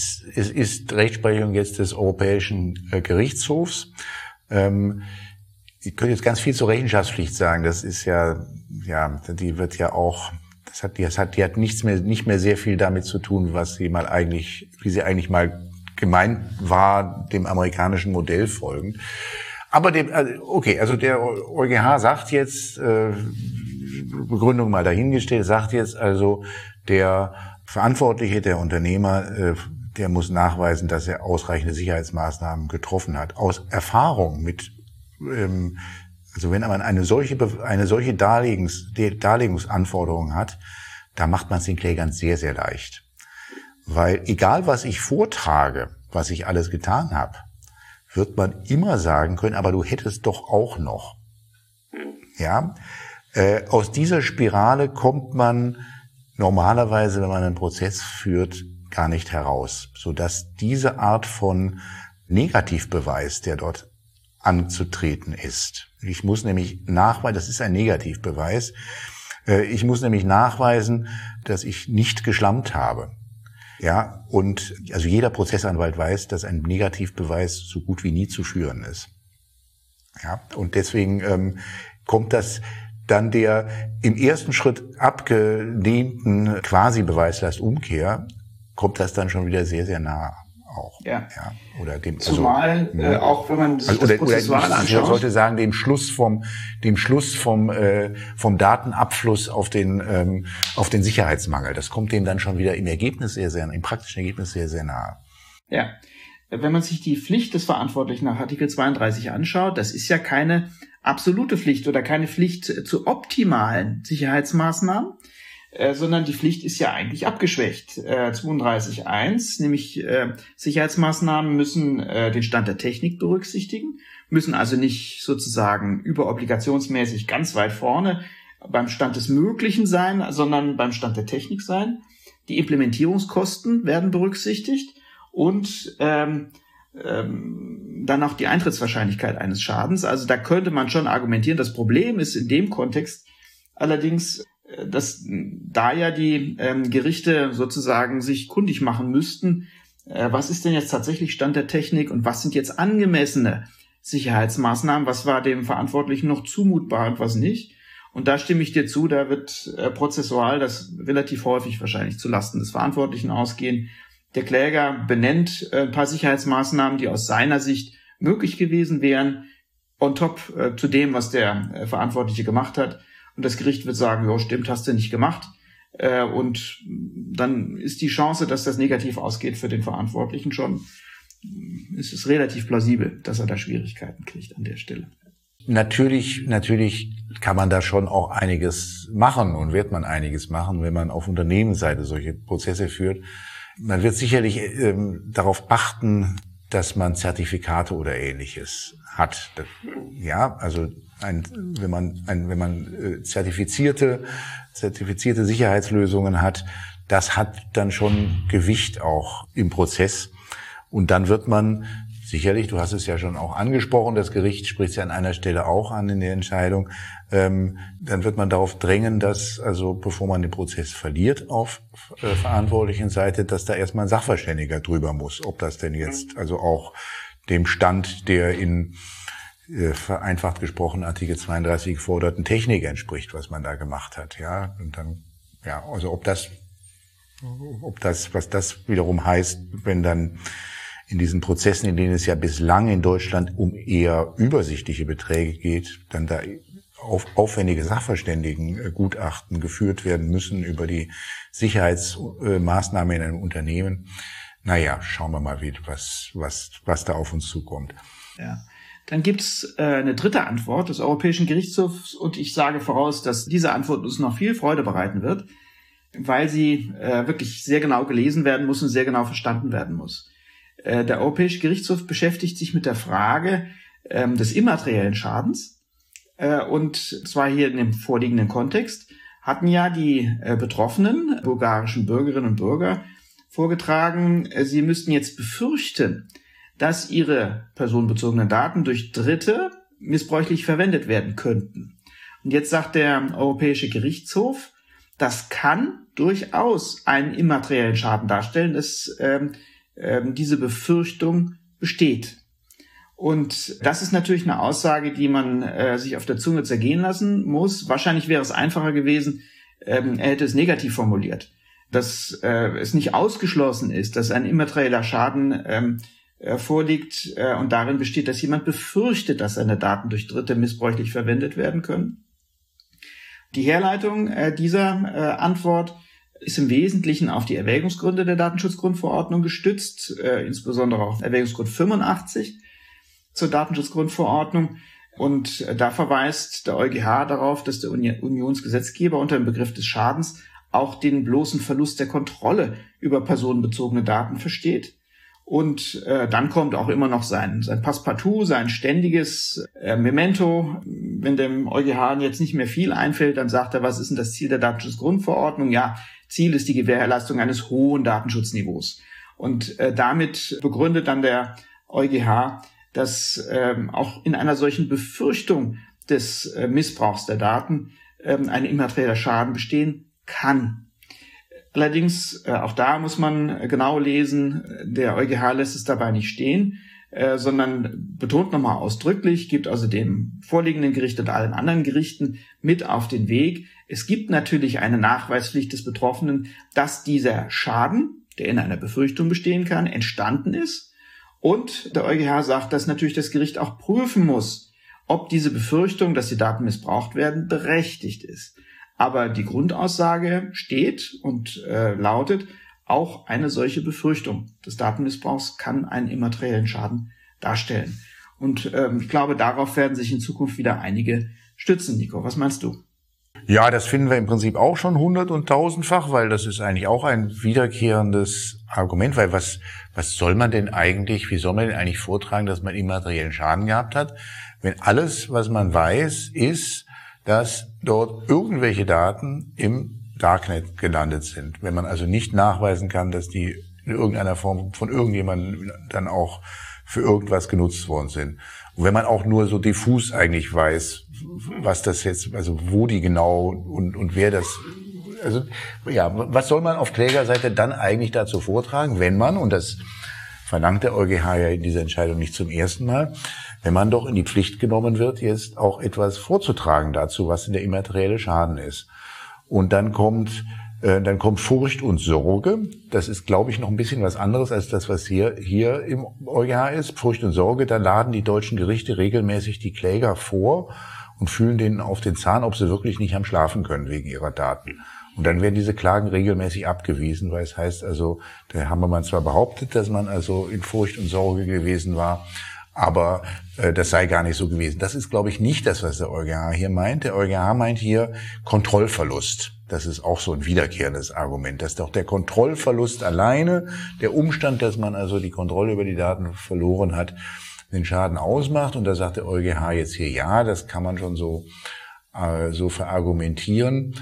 ist Rechtsprechung jetzt des Europäischen Gerichtshofs. Ich könnte jetzt ganz viel zur Rechenschaftspflicht sagen. Das ist die wird ja auch, die hat nicht mehr sehr viel damit zu tun, wie sie eigentlich mal gemeint war, dem amerikanischen Modell folgend. Aber der EuGH sagt jetzt, Begründung mal dahingestellt, sagt jetzt also, der Verantwortliche, der Unternehmer, der muss nachweisen, dass er ausreichende Sicherheitsmaßnahmen getroffen hat. Aus Erfahrung also wenn man eine solche Darlegungsanforderung hat, da macht man es den Klägern sehr, sehr leicht. Weil egal, was ich vortrage, was ich alles getan habe, wird man immer sagen können, aber du hättest doch auch noch. Ja, aus dieser Spirale kommt man normalerweise, wenn man einen Prozess führt, gar nicht heraus, sodass diese Art von Negativbeweis, der dort anzutreten ist. Ich muss nämlich nachweisen, das ist ein Negativbeweis, ich muss nämlich nachweisen, dass ich nicht geschlampt habe. Ja, und also jeder Prozessanwalt weiß, dass ein Negativbeweis so gut wie nie zu führen ist. Ja, und deswegen kommt das dann der im ersten Schritt abgelehnten Quasi-Beweislastumkehr, kommt das dann schon wieder sehr, sehr nah auch. Ja. Oder dem, zumal, auch wenn man sich das Prozessual anschaut. Ich sollte sagen, dem Schluss vom Datenabfluss auf den Sicherheitsmangel. Das kommt dem dann schon wieder im praktischen Ergebnis sehr, sehr nahe. Ja. Wenn man sich die Pflicht des Verantwortlichen nach Artikel 32 anschaut, das ist ja keine absolute Pflicht oder keine Pflicht zu optimalen Sicherheitsmaßnahmen, sondern die Pflicht ist ja eigentlich abgeschwächt. 32.1, nämlich Sicherheitsmaßnahmen müssen den Stand der Technik berücksichtigen, müssen also nicht sozusagen überobligationsmäßig ganz weit vorne beim Stand des Möglichen sein, sondern beim Stand der Technik sein. Die Implementierungskosten werden berücksichtigt und dann auch die Eintrittswahrscheinlichkeit eines Schadens. Also da könnte man schon argumentieren. Das Problem ist in dem Kontext allerdings, dass da ja die Gerichte sozusagen sich kundig machen müssten, was ist denn jetzt tatsächlich Stand der Technik und was sind jetzt angemessene Sicherheitsmaßnahmen, was war dem Verantwortlichen noch zumutbar und was nicht. Und da stimme ich dir zu, da wird prozessual das relativ häufig wahrscheinlich zulasten des Verantwortlichen ausgehen. Der Kläger benennt ein paar Sicherheitsmaßnahmen, die aus seiner Sicht möglich gewesen wären, on top zu dem, was der Verantwortliche gemacht hat. Und das Gericht wird sagen, ja, stimmt, hast du nicht gemacht. Und dann ist die Chance, dass das negativ ausgeht für den Verantwortlichen schon, ist es relativ plausibel, dass er da Schwierigkeiten kriegt an der Stelle. Natürlich kann man da schon auch einiges machen und wird man einiges machen, wenn man auf Unternehmensseite solche Prozesse führt. Man wird sicherlich darauf achten, dass man Zertifikate oder Ähnliches hat. Ja, also wenn man zertifizierte Sicherheitslösungen hat, das hat dann schon Gewicht auch im Prozess. Und dann wird man sicherlich, du hast es ja schon auch angesprochen, das Gericht spricht es ja an einer Stelle auch an in der Entscheidung, dann wird man darauf drängen, dass, also bevor man den Prozess verliert auf verantwortlichen Seite, dass da erstmal ein Sachverständiger drüber muss, ob das denn jetzt also auch dem Stand der in vereinfacht gesprochen Artikel 32 geforderten Technik entspricht, was man da gemacht hat, ja. Und dann, ja, also ob das, was das wiederum heißt, wenn dann in diesen Prozessen, in denen es ja bislang in Deutschland um eher übersichtliche Beträge geht, dann da aufwendige Sachverständigengutachten geführt werden müssen über die Sicherheitsmaßnahmen in einem Unternehmen. Naja, schauen wir mal, was da auf uns zukommt. Ja. Dann gibt's eine dritte Antwort des Europäischen Gerichtshofs und ich sage voraus, dass diese Antwort uns noch viel Freude bereiten wird, weil sie wirklich sehr genau gelesen werden muss und sehr genau verstanden werden muss. Der Europäische Gerichtshof beschäftigt sich mit der Frage des immateriellen Schadens und zwar hier in dem vorliegenden Kontext hatten ja die betroffenen bulgarischen Bürgerinnen und Bürger vorgetragen, sie müssten jetzt befürchten, dass ihre personenbezogenen Daten durch Dritte missbräuchlich verwendet werden könnten. Und jetzt sagt der Europäische Gerichtshof, das kann durchaus einen immateriellen Schaden darstellen, dass diese Befürchtung besteht. Und das ist natürlich eine Aussage, die man sich auf der Zunge zergehen lassen muss. Wahrscheinlich wäre es einfacher gewesen, er hätte es negativ formuliert, dass es nicht ausgeschlossen ist, dass ein immaterieller Schaden vorliegt und darin besteht, dass jemand befürchtet, dass seine Daten durch Dritte missbräuchlich verwendet werden können. Die Herleitung dieser Antwort ist im Wesentlichen auf die Erwägungsgründe der Datenschutzgrundverordnung gestützt, insbesondere auf Erwägungsgrund 85 zur Datenschutzgrundverordnung. Und da verweist der EuGH darauf, dass der Unionsgesetzgeber unter dem Begriff des Schadens auch den bloßen Verlust der Kontrolle über personenbezogene Daten versteht. Und dann kommt auch immer noch sein Passepartout, sein ständiges Memento. Wenn dem EuGH jetzt nicht mehr viel einfällt, dann sagt er, was ist denn das Ziel der Datenschutzgrundverordnung? Ja, Ziel ist die Gewährleistung eines hohen Datenschutzniveaus. Und damit begründet dann der EuGH, dass auch in einer solchen Befürchtung des Missbrauchs der Daten ein immaterieller Schaden bestehen kann. Allerdings, auch da muss man genau lesen, der EuGH lässt es dabei nicht stehen, sondern betont nochmal ausdrücklich, gibt also dem vorliegenden Gericht und allen anderen Gerichten mit auf den Weg. Es gibt natürlich eine Nachweispflicht des Betroffenen, dass dieser Schaden, der in einer Befürchtung bestehen kann, entstanden ist. Und der EuGH sagt, dass natürlich das Gericht auch prüfen muss, ob diese Befürchtung, dass die Daten missbraucht werden, berechtigt ist. Aber die Grundaussage steht und lautet, auch eine solche Befürchtung des Datenmissbrauchs kann einen immateriellen Schaden darstellen. Und ich glaube, darauf werden sich in Zukunft wieder einige stützen. Nico, was meinst du? Ja, das finden wir im Prinzip auch schon 100- und 1000-fach, weil das ist eigentlich auch ein wiederkehrendes Argument, weil was soll man denn eigentlich, wie soll man denn eigentlich vortragen, dass man immateriellen Schaden gehabt hat, wenn alles, was man weiß, ist, dass dort irgendwelche Daten im Darknet gelandet sind. Wenn man also nicht nachweisen kann, dass die in irgendeiner Form von irgendjemandem dann auch für irgendwas genutzt worden sind. Und wenn man auch nur so diffus eigentlich weiß, was das jetzt, also wo die genau und wer das, also ja, was soll man auf Klägerseite dann eigentlich dazu vortragen, wenn man, und das verlangt der EuGH ja in dieser Entscheidung nicht zum ersten Mal, wenn man doch in die Pflicht genommen wird, jetzt auch etwas vorzutragen dazu, was denn der immaterielle Schaden ist. Und dann kommt Furcht und Sorge. Das ist, glaube ich, noch ein bisschen was anderes als das, was hier im EuGH ist. Furcht und Sorge, da laden die deutschen Gerichte regelmäßig die Kläger vor und fühlen denen auf den Zahn, ob sie wirklich nicht am Schlafen können wegen ihrer Daten. Und dann werden diese Klagen regelmäßig abgewiesen, weil es heißt also, der Hammermann zwar behauptet, dass man also in Furcht und Sorge gewesen war, aber das sei gar nicht so gewesen. Das ist, glaube ich, nicht das, was der EuGH hier meint. Der EuGH meint hier Kontrollverlust. Das ist auch so ein wiederkehrendes Argument, dass doch der Kontrollverlust alleine, der Umstand, dass man also die Kontrolle über die Daten verloren hat, den Schaden ausmacht. Und da sagt der EuGH jetzt hier, ja, das kann man schon so verargumentieren.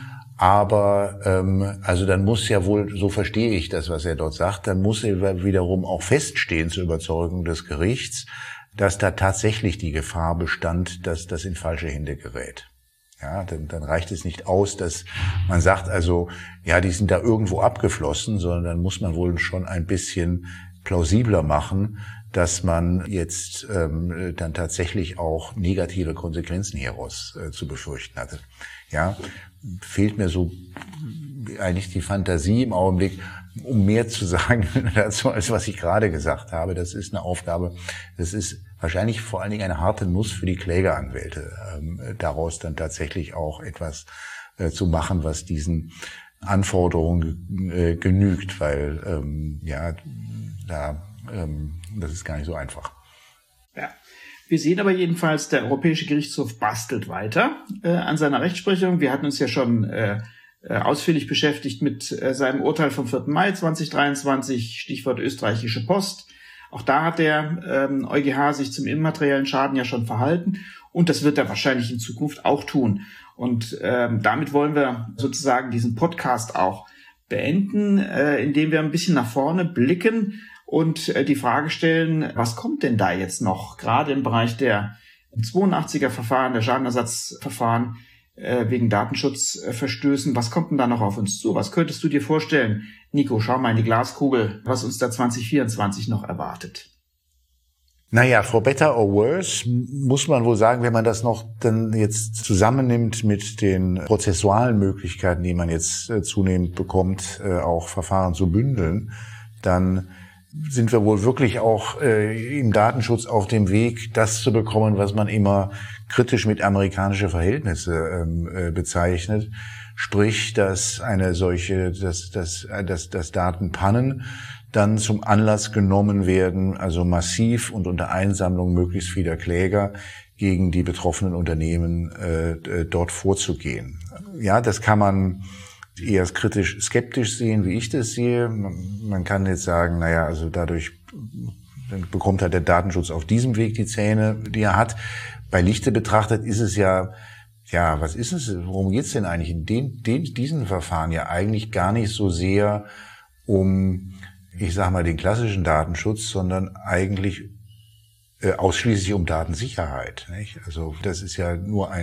Aber also dann muss ja wohl, so verstehe ich das, was er dort sagt, dann muss er wiederum auch feststehen zur Überzeugung des Gerichts, dass da tatsächlich die Gefahr bestand, dass das in falsche Hände gerät. Ja, dann reicht es nicht aus, dass man sagt, also ja, die sind da irgendwo abgeflossen, sondern dann muss man wohl schon ein bisschen plausibler machen, dass man jetzt dann tatsächlich auch negative Konsequenzen hieraus zu befürchten hatte. Ja, fehlt mir so eigentlich die Fantasie im Augenblick, um mehr zu sagen dazu, als was ich gerade gesagt habe. Das ist eine Aufgabe, das ist wahrscheinlich vor allen Dingen eine harte Nuss für die Klägeranwälte, daraus dann tatsächlich auch etwas zu machen, was diesen Anforderungen genügt, weil das ist gar nicht so einfach. Ja. Wir sehen aber jedenfalls, der Europäische Gerichtshof bastelt weiter an seiner Rechtsprechung. Wir hatten uns ja schon ausführlich beschäftigt mit seinem Urteil vom 4. Mai 2023, Stichwort österreichische Post. Auch da hat der EuGH sich zum immateriellen Schaden ja schon verhalten und das wird er wahrscheinlich in Zukunft auch tun. Und damit wollen wir sozusagen diesen Podcast auch beenden, indem wir ein bisschen nach vorne blicken und die Frage stellen, was kommt denn da jetzt noch, gerade im Bereich der 82er-Verfahren, der Schadenersatzverfahren wegen Datenschutzverstößen. Was kommt denn da noch auf uns zu? Was könntest du dir vorstellen? Nico, schau mal in die Glaskugel, was uns da 2024 noch erwartet. Naja, for better or worse muss man wohl sagen, wenn man das noch dann jetzt zusammennimmt mit den prozessualen Möglichkeiten, die man jetzt zunehmend bekommt, auch Verfahren zu bündeln, dann sind wir wohl wirklich auch im Datenschutz auf dem Weg, das zu bekommen, was man immer kritisch mit amerikanische Verhältnisse bezeichnet. Sprich, dass dass Datenpannen dann zum Anlass genommen werden, also massiv und unter Einsammlung möglichst vieler Kläger gegen die betroffenen Unternehmen dort vorzugehen. Ja, das kann man eher skeptisch sehen, wie ich das sehe. Man kann jetzt sagen, naja, also dadurch dann bekommt halt der Datenschutz auf diesem Weg die Zähne, die er hat. Bei Lichte betrachtet ist es ja ja, was ist es, worum geht's denn eigentlich in diesen Verfahren? Ja eigentlich gar nicht so sehr um, ich sag mal, den klassischen Datenschutz, sondern eigentlich ausschließlich um Datensicherheit, nicht? Also das ist ja nur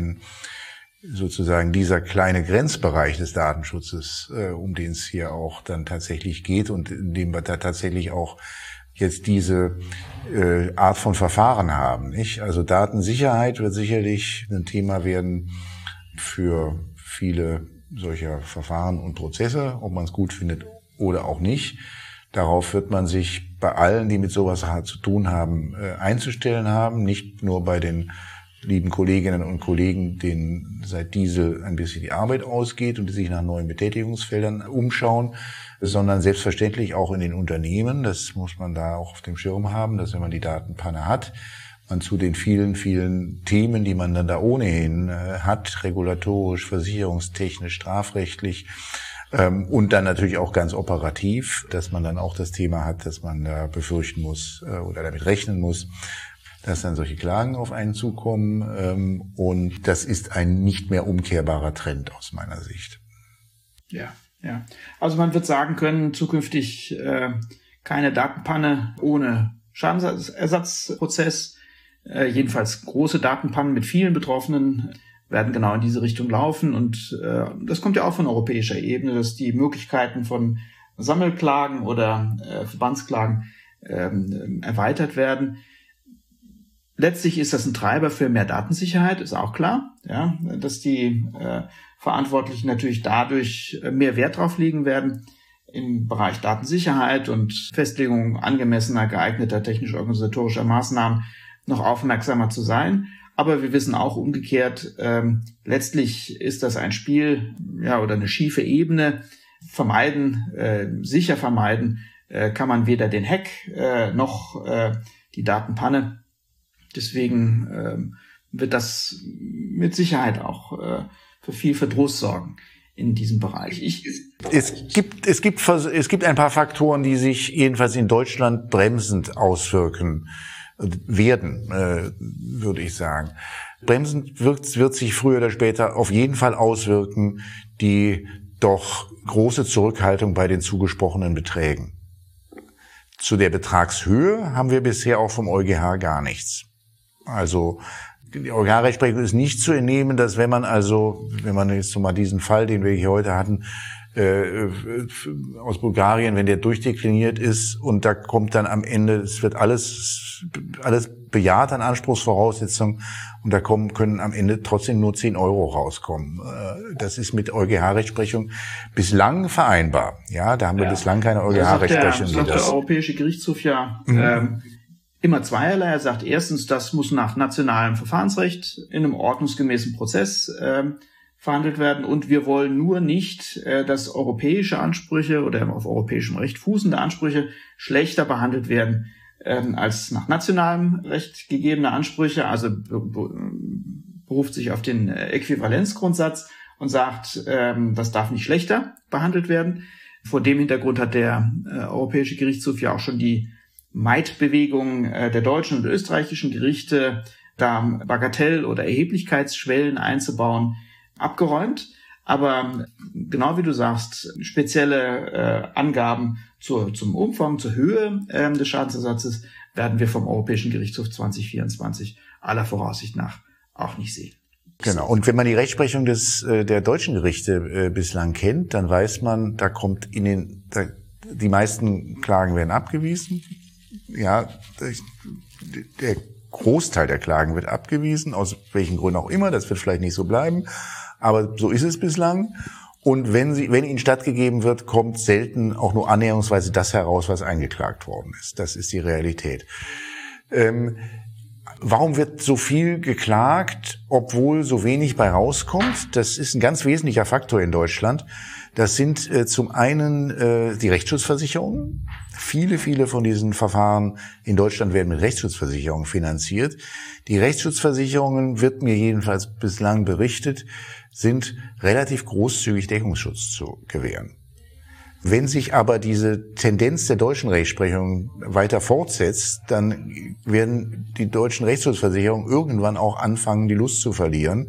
sozusagen dieser kleine Grenzbereich des Datenschutzes, um den es hier auch dann tatsächlich geht und in dem wir da tatsächlich auch jetzt diese Art von Verfahren haben, nicht? Also Datensicherheit wird sicherlich ein Thema werden für viele solcher Verfahren und Prozesse, ob man es gut findet oder auch nicht. Darauf wird man sich bei allen, die mit sowas zu tun haben, einzustellen haben, nicht nur bei den lieben Kolleginnen und Kollegen, denen seit Diesel ein bisschen die Arbeit ausgeht und die sich nach neuen Betätigungsfeldern umschauen, sondern selbstverständlich auch in den Unternehmen. Das muss man da auch auf dem Schirm haben, dass wenn man die Datenpanne hat, man zu den vielen, vielen Themen, die man dann da ohnehin hat, regulatorisch, versicherungstechnisch, strafrechtlich und dann natürlich auch ganz operativ, dass man dann auch das Thema hat, dass man da befürchten muss oder damit rechnen muss, dass dann solche Klagen auf einen zukommen. Und das ist ein nicht mehr umkehrbarer Trend aus meiner Sicht. Ja. Also man wird sagen können, zukünftig keine Datenpanne ohne Schadensersatzprozess. Jedenfalls große Datenpannen mit vielen Betroffenen werden genau in diese Richtung laufen. Und das kommt ja auch von europäischer Ebene, dass die Möglichkeiten von Sammelklagen oder Verbandsklagen erweitert werden. Letztlich ist das ein Treiber für mehr Datensicherheit, ist auch klar, ja, dass die Verantwortlichen natürlich dadurch mehr Wert drauf legen werden, im Bereich Datensicherheit und Festlegung angemessener, geeigneter technisch-organisatorischer Maßnahmen noch aufmerksamer zu sein. Aber wir wissen auch umgekehrt, letztlich ist das ein Spiel, ja, oder eine schiefe Ebene. Sicher vermeiden kann man weder den Hack noch die Datenpanne. Deswegen wird das mit Sicherheit auch für viel Verdruss sorgen in diesem Bereich. Es gibt ein paar Faktoren, die sich jedenfalls in Deutschland bremsend auswirken werden, würde ich sagen. Bremsend wird sich früher oder später auf jeden Fall auswirken, die doch große Zurückhaltung bei den zugesprochenen Beträgen. Zu der Betragshöhe haben wir bisher auch vom EuGH gar nichts. Also die EuGH-Rechtsprechung ist nicht zu entnehmen, dass wenn man jetzt so mal diesen Fall, den wir hier heute hatten, aus Bulgarien, wenn der durchdekliniert ist und da kommt dann am Ende, es wird alles bejaht an Anspruchsvoraussetzungen und da können am Ende trotzdem nur 10 Euro rauskommen. Das ist mit EuGH-Rechtsprechung bislang vereinbar. Ja, da haben wir bislang keine EuGH-Rechtsprechung. Das sagt der Europäische Gerichtshof ja immer zweierlei. Er sagt erstens, das muss nach nationalem Verfahrensrecht in einem ordnungsgemäßen Prozess verhandelt werden und wir wollen nur nicht, dass europäische Ansprüche oder auf europäischem Recht fußende Ansprüche schlechter behandelt werden als nach nationalem Recht gegebene Ansprüche, also beruft sich auf den Äquivalenzgrundsatz und sagt, das darf nicht schlechter behandelt werden. Vor dem Hintergrund hat der Europäische Gerichtshof ja auch schon die Meidbewegung der deutschen und österreichischen Gerichte, da Bagatell- oder Erheblichkeitsschwellen einzubauen, abgeräumt. Aber genau wie du sagst, spezielle Angaben zum Umfang, zur Höhe des Schadensersatzes werden wir vom Europäischen Gerichtshof 2024 aller Voraussicht nach auch nicht sehen. Genau. Und wenn man die Rechtsprechung der deutschen Gerichte bislang kennt, dann weiß man, da kommt die meisten Klagen werden abgewiesen. Ja, der Großteil der Klagen wird abgewiesen, aus welchen Gründen auch immer. Das wird vielleicht nicht so bleiben. Aber so ist es bislang. Und wenn ihnen stattgegeben wird, kommt selten auch nur annäherungsweise das heraus, was eingeklagt worden ist. Das ist die Realität. Warum wird so viel geklagt, obwohl so wenig bei rauskommt? Das ist ein ganz wesentlicher Faktor in Deutschland. Das sind zum einen die Rechtsschutzversicherungen. Viele von diesen Verfahren in Deutschland werden mit Rechtsschutzversicherungen finanziert. Die Rechtsschutzversicherungen, wird mir jedenfalls bislang berichtet, sind relativ großzügig Deckungsschutz zu gewähren. Wenn sich aber diese Tendenz der deutschen Rechtsprechung weiter fortsetzt, dann werden die deutschen Rechtsschutzversicherungen irgendwann auch anfangen, die Lust zu verlieren,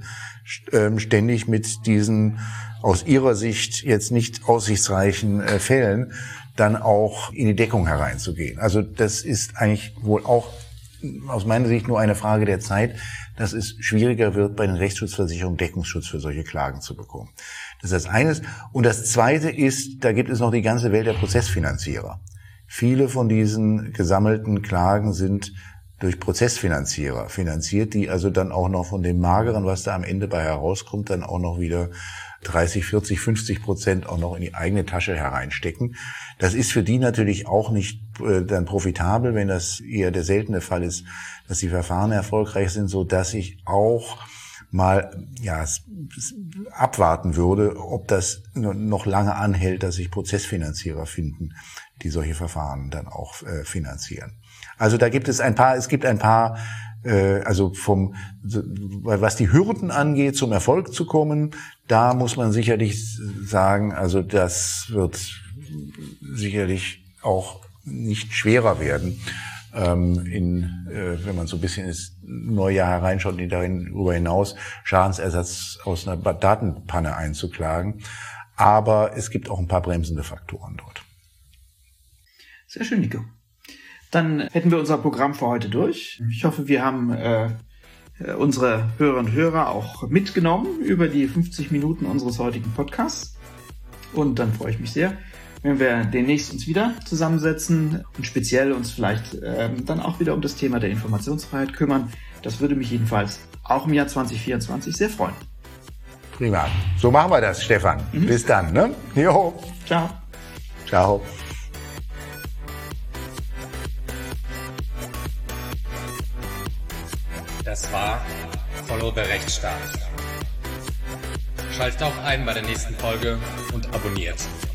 ständig mit diesen aus ihrer Sicht jetzt nicht aussichtsreichen Fällen dann auch in die Deckung hereinzugehen. Also das ist eigentlich wohl auch aus meiner Sicht nur eine Frage der Zeit, dass es schwieriger wird, bei den Rechtsschutzversicherungen Deckungsschutz für solche Klagen zu bekommen. Das ist das eine. Und das zweite ist, da gibt es noch die ganze Welt der Prozessfinanzierer. Viele von diesen gesammelten Klagen sind durch Prozessfinanzierer finanziert, die also dann auch noch von dem Mageren, was da am Ende bei herauskommt, dann auch noch wieder 30, 40, 50% auch noch in die eigene Tasche hereinstecken. Das ist für die natürlich auch nicht dann profitabel, wenn das eher der seltene Fall ist, dass die Verfahren erfolgreich sind, so dass ich auch mal abwarten würde, ob das noch lange anhält, dass sich Prozessfinanzierer finden, die solche Verfahren dann auch finanzieren. Also da gibt es ein paar, also was die Hürden angeht, zum Erfolg zu kommen, da muss man sicherlich sagen, also das wird sicherlich auch nicht schwerer werden, wenn man so ein bisschen ins neue Jahr hereinschaut und darüber hinaus Schadensersatz aus einer Datenpanne einzuklagen. Aber es gibt auch ein paar bremsende Faktoren dort. Sehr schön, Nico. Dann hätten wir unser Programm für heute durch. Ich hoffe, wir haben unsere Hörerinnen und Hörer auch mitgenommen über die 50 Minuten unseres heutigen Podcasts. Und dann freue ich mich sehr, wenn wir demnächst uns wieder zusammensetzen und speziell uns vielleicht dann auch wieder um das Thema der Informationsfreiheit kümmern. Das würde mich jedenfalls auch im Jahr 2024 sehr freuen. Prima. So machen wir das, Stefan. Bis dann, ne? Jo. Ciao. Ciao. Das war Follow the Rechtsstaat. Schaltet auch ein bei der nächsten Folge und abonniert.